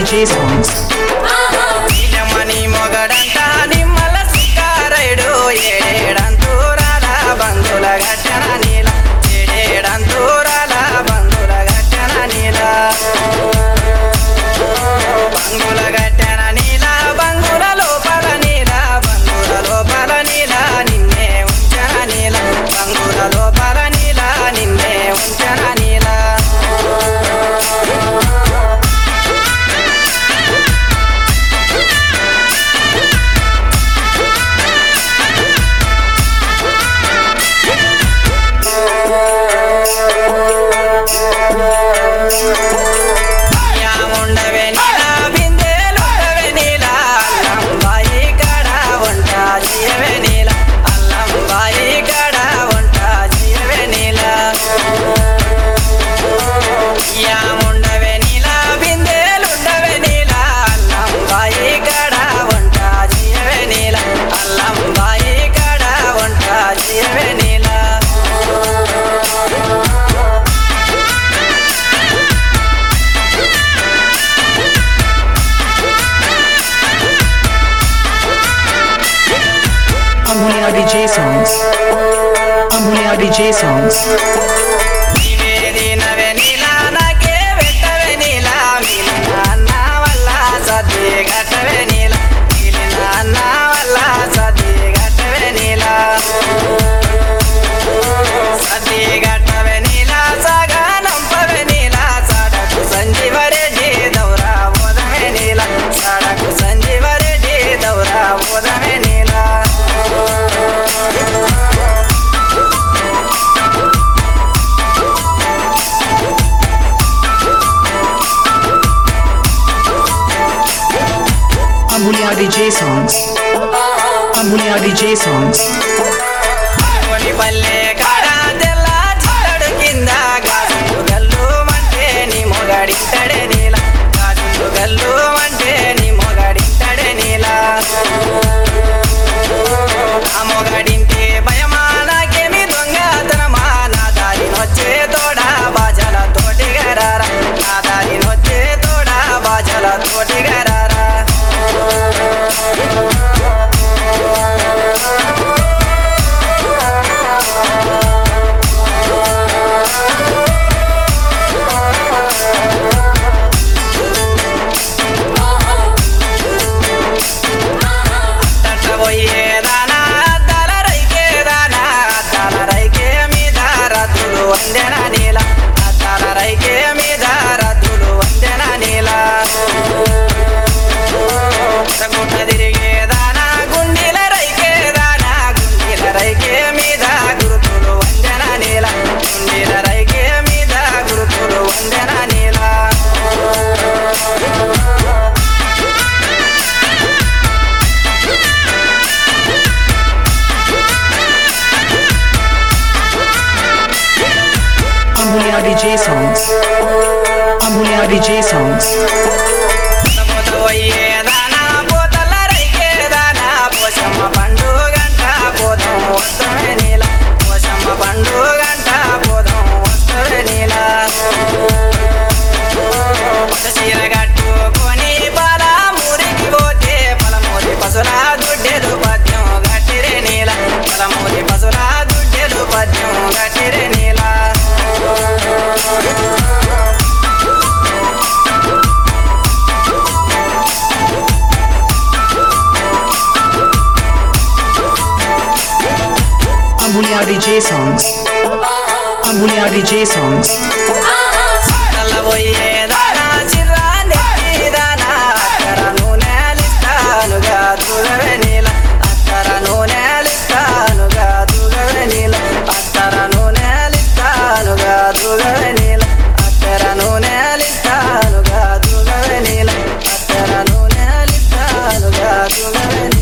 DJ songs. నీలమణి మొగడంట Nimmala సిక్కారైడు ఏడేడంతూరాల బంధుల గట్టన నీల ఏడేడంతూరాల బంధుల గట్టన నీల బంగుల గట్టన నీల బంగుల లోపల నీల బంగుల లోపల నీల నిన్నే ఉంచన నీల బంగుల లోపల నీల నిన్నే ఉంచన నీల ఉండవే నీలా బిందెలుండవే నీలా అల్లంబాయి కాడ వంట చేయవే నీలా అల్లంబాయి కాడ వంట చేయవే నీలా ఉండవే నీలా బిందెలుండవే నీలా అల్లంబాయి కాడ వంట చేయవే నీలా అల్లంబాయి కాడ వంట చేయవే నీలా Amulya DJ songs. Amulya DJ songs. నివేదినవే నీలా నాకే వెట్టవే నీలా మిలిన అన్న వల్ల సద్ది గట్టవే నీలా మిలిన అన్న వల్ల సద్ది గట్టవే నీలా సద్ది గట్టవే నీలా సాగా నంపవే నీలా సడకు సంజీవరెడ్డి దౌరా ఓదమే నీలా సడకు సంజీవరెడ్డి దౌరా ఓదమే నీలా Amulya DJ songs. Amulya DJ songs. పల్లె కాడ తెల్ల చిత్తడు కింద గాజులు గల్లు మంటే నీ మొగడింటడే నీల గాజులు గల్లు మంటే నీ మొగడింటడే నీల ఆ మొగడింటే భయమా నాకేమి దొంగతనమా నా దారినొచ్చే తోడా బాజల తోటిగరారా నా దారినొచ్చే తోడా బాజల తోటిగరారా పోయేదానా అద్దాల రైకేదానా అద్దాల రైకే మీద రద్దులు వందెన నీల అద్దాల రైకే మీద రద్దులు వందెన నీల గుట్ట తిరిగేదానా గుండెల రైకేదానా గుండెల రైకే మీద గురుతులు వందెన నీల గుండెల రైకే మీద గురుతులు వందెన నీల Amulya DJ songs. Amulya DJ songs. పోయేదానా పోతల రైకేదానా పోషమ్మ పండుగంట పోదాం వస్తవే నీల పోషమ్మ పండుగంట పోదాం వస్తవే నీల చీర కట్టుకొని పాల మురికి పోతే పలమూరి పసుల దుడ్డెలు పద్యం గట్టిరే నీల పలమూరి పసుల దుడ్డెలు పద్యం గట్టిరే నీల Amulya DJ songs. Amulya DJ songs. పోయేదానా చిర్రా నెత్తిదానా అక్కర నూనెలిస్తానుగా దుగవే నీల అక్కర నూనెలిస్తానుగా దుగవే నీల అక్కర నూనెలిస్తానుగా దుగవే నీల అక్కర నూనెలిస్తానుగా దుగవే నీల అక్కర నూనెలిస్తానుగా దుగవే నీల